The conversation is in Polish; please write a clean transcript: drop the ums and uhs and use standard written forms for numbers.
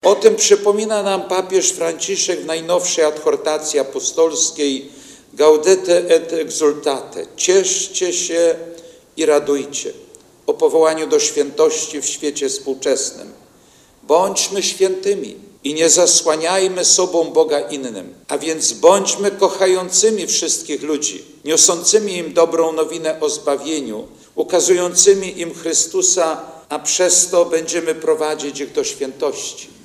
O tym przypomina nam papież Franciszek w najnowszej adhortacji apostolskiej Gaudete et exultate. Cieszcie się i radujcie o powołaniu do świętości w świecie współczesnym. Bądźmy świętymi i nie zasłaniajmy sobą Boga innym, a więc bądźmy kochającymi wszystkich ludzi, niosącymi im dobrą nowinę o zbawieniu, ukazującymi im Chrystusa, a przez to będziemy prowadzić ich do świętości.